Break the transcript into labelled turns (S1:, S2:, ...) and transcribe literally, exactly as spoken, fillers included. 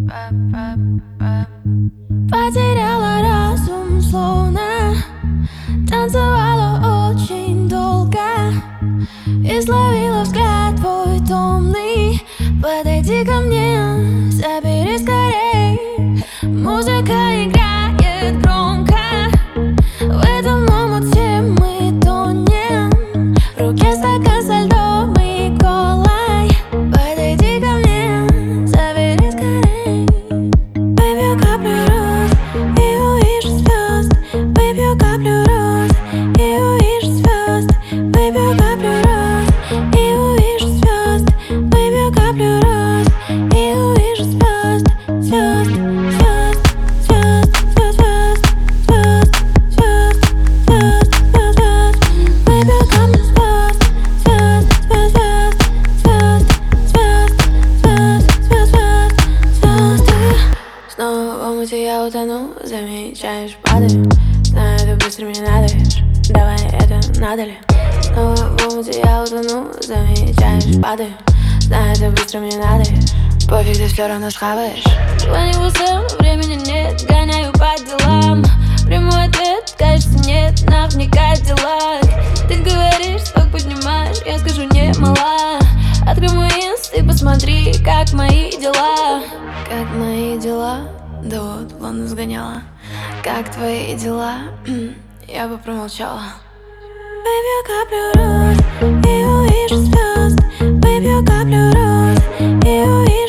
S1: Потеряла разум, словно танцевала очень долго и словила взгляд твой томный. Подойди ко мне, забери скорей. Музыка играет громко, в этом омуте мы тонем. В руке стакан со льдом и колой. Подойди ко мне, забери скорей. Выпью каплю роз и увижу звезд. Выпью каплю роз и увижу звезд. Выпью каплю роз и увижу звезд. Выпью каплю роз и увижу звезд. Звезд, звезд, звезд, звезд, звезд, звезд, звезд, звезд, звезд. Выпью каплю звезд. Звезд, звезд, звезд, звезд, звезд, звезд, звезд, звезды. Снова в омуте я утону, замечаешь, падаю. Знаю, ты быстро мне надоешь, давай это надо ли? Снова в омуте я утону, замечаешь, падаю. Знаю, ты быстро мне надоешь, пофиг, ты все равно схаваешь. Звоню в УСМ, времени нет, гоняю по делам. Прямой ответ, кажется, нет, наверняка дела. Ты говоришь, сток поднимаешь, я скажу не мала. Открой мой инст и посмотри, как мои дела. Как мои дела? Да вот, вон сгоняла. Как твои дела? Я бы промолчала. Выпью каплю роз и увижу звезд. Выпью каплю роз и увижу